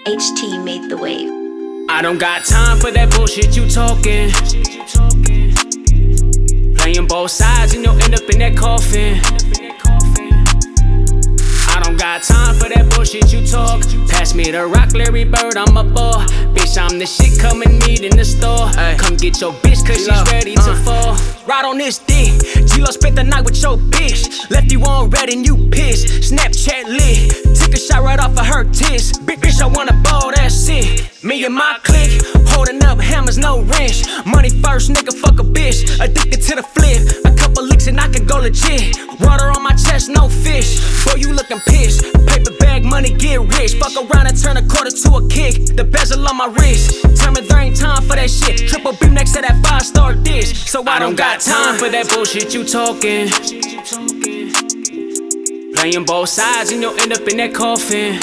HT made the wave. I don't got time for that bullshit you talking. Playing both sides and you'll end up in that coffin. I don't got time for that bullshit you talk. Pass me the rock, Larry Bird, I'm a ball. Bitch, I'm the shit, come and meet in the store. Come get your bitch, cause she's ready to fall. Ride on this dick, G-Lo spent the night with your bitch. Left you on red and you pissed. Snapchat lit, took a shot right off of her tits. Bitch, I wanna ball, that's it. Me and my clique, holding up hammers, no wrench. Money first, nigga, fuck a bitch. Addicted to the flip, a couple licks and I can go legit. Water on my chest, no fish. Boy, you looking pissed. Paper bag, money, get rich. Fuck around and turn a quarter to a kick. The bezel on my wrist. Tell me there ain't time for that shit. Triple beam next to that 5-star dish. So I don't got time for that bullshit you talking. Playing both sides and you'll end up in that coffin.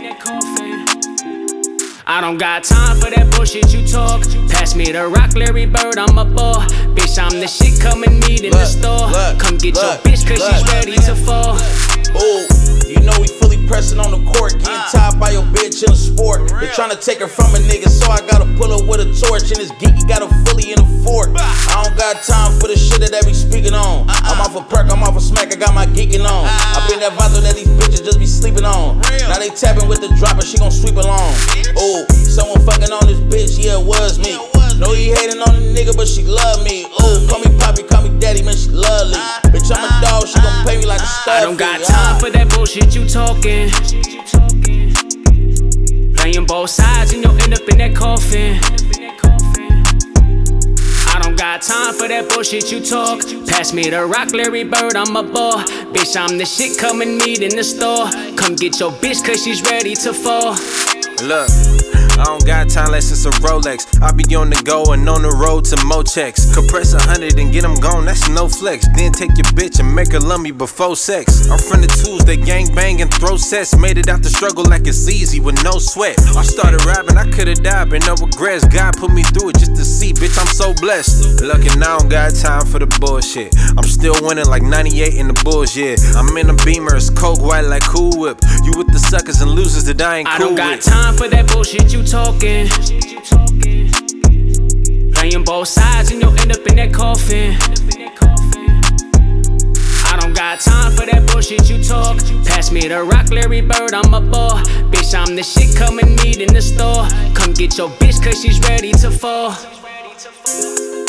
I don't got time for that bullshit you talk. Pass me the rock, Larry Bird, I'm a ball. Bitch, I'm the shit, come and meet in the store. Come get your bitch, cause she's ready to fall. Ooh, you know we fully pressing on the court. Getting tied by your bitch in a sport. They tryna take her from a nigga, so I gotta pull her with a torch. And this geeky got a fully in a fort. I don't got time for the shit that they be speaking on. I'm off a perk, I'm off a smack, I got my geeking on. I been that vato that these bitches just be sleeping on. Now they tapping with the dropper, she gon' sweep along. Ooh, someone fucking on this bitch, yeah, it was me. Know he hating on the nigga, but she love me. Ooh, call me poppy, call me daddy, man, she lovely. Bitch, I'm a dog, she gon' pay me like a stud. I don't got time for that bullshit you talking. Playing both sides and you'll end up in that coffin. I don't got time for that bullshit you talk. Pass me the rock, Larry Bird, I'm a ball. Bitch, I'm the shit, come and meet in the store. Come get your bitch, cause she's ready to fall. Look, I don't got time unless it's a Rolex. I be on the go and on the road to more checks. Compress 100 and get them gone, that's no flex. Then take your bitch and make her love me before sex. I'm from the tools, they gang bang and throw sets. Made it out the struggle like it's easy with no sweat. I started rapping, I could've died, but no regrets. God put me through it just to see, bitch, I'm so blessed. Looking, I don't got time for the bullshit. I'm still winning like 98 in the bullshit. I'm in a Beamer, it's coke white like Cool Whip. You with the suckers and losers that I ain't cool with. I don't got time for that bullshit you talking. Playing both sides and you'll end up in that coffin. I don't got time for that bullshit you talk. Pass me the rock, Larry Bird, I'm a ball. Bitch, I'm the shit, come and meet in the store. Come get your bitch, cause she's ready to fall.